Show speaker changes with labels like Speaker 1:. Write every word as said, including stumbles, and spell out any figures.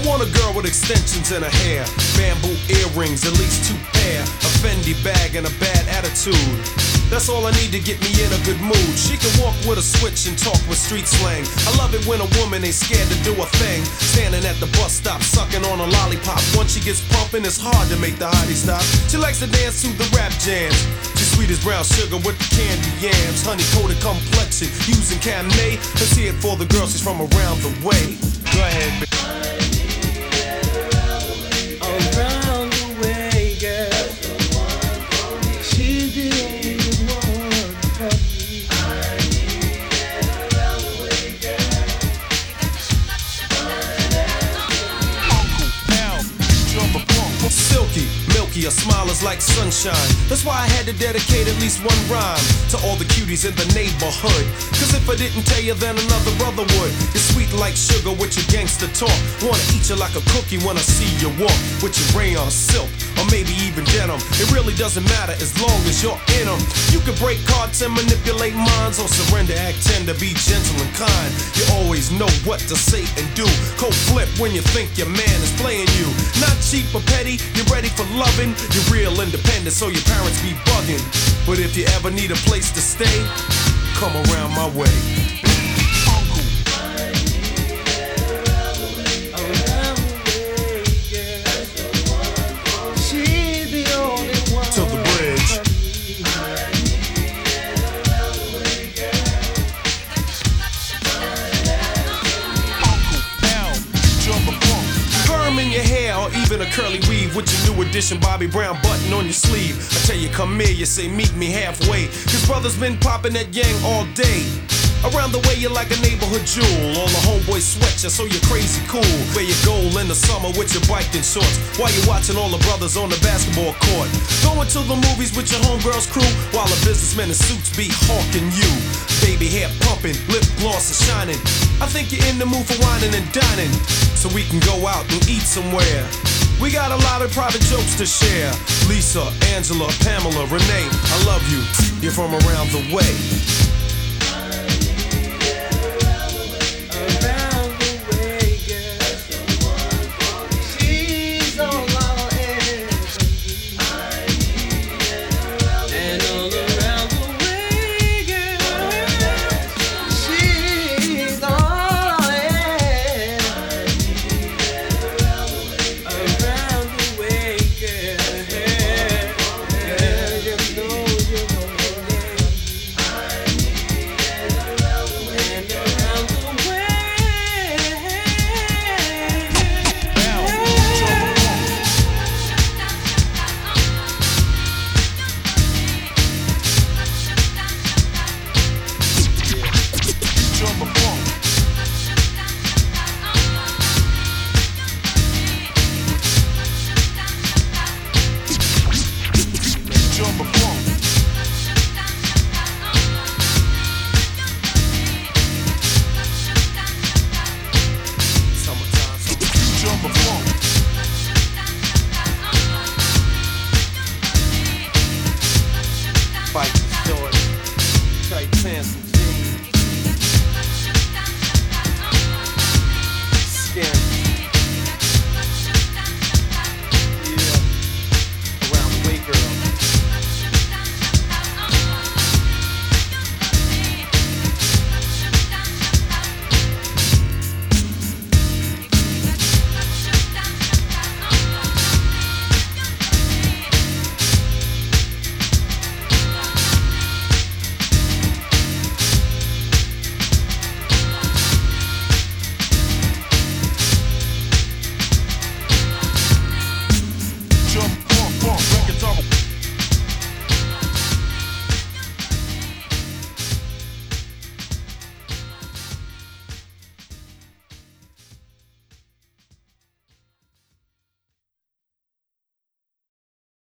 Speaker 1: want a girl with extensions in her hair, bamboo earrings, at least two pair, a Fendi bag and a bad attitude. That's all I need to get me in a good mood. She can walk with a switch and talk with street slang. I love it when a woman ain't scared to do a thing. Standing at the bus stop, sucking on a lollipop. Once she gets pumping, it's hard to make the hottie stop. She likes to dance to the rap jams. She's sweet as brown sugar with the candy yams. Honey-coated complexion, using Cabernet. Let's hear it for the girl, she's from around the way. Go ahead, baby.
Speaker 2: Around the way, girl. She's the only one for me. I need it around the way, girl.
Speaker 1: Silky, milky, her smile is like sunshine. That's why I had to dedicate at least one rhyme to all the cuties in the neighborhood. Cause if I didn't tell you, then another brother would. You're sweet like sugar with your gangster talk. Wanna eat you like a cookie when I see you walk. With your rayon silk, or maybe even denim. It really doesn't matter as long as you're in them. You can break hearts and manipulate minds, or surrender, act tender, be gentle and kind. You always know what to say and do. Cold flip when you think your man is playing you. Not cheap or petty, you're ready for loving. You're real independent, so your parents be bugging. But if you ever need a place to stay, come around my way. In your hair or even a curly weave with your new edition Bobby Brown button on your sleeve. I tell you come here, you say meet me halfway. Cause brothers been popping that yang all day. Around the way you're like a neighborhood jewel. All the homeboys sweat you so you're crazy cool. Wear your gold in the summer with your biking shorts while you're watching all the brothers on the basketball court. Going to the movies with your homegirls crew while the businessmen in suits be hawking you. Baby hair pumping, lip gloss is shining. I think you're in the mood for whining and dining, so we can go out and eat somewhere. We got a lot of private jokes to share. Lisa, Angela, Pamela, Renee, I love you. You're from around the way.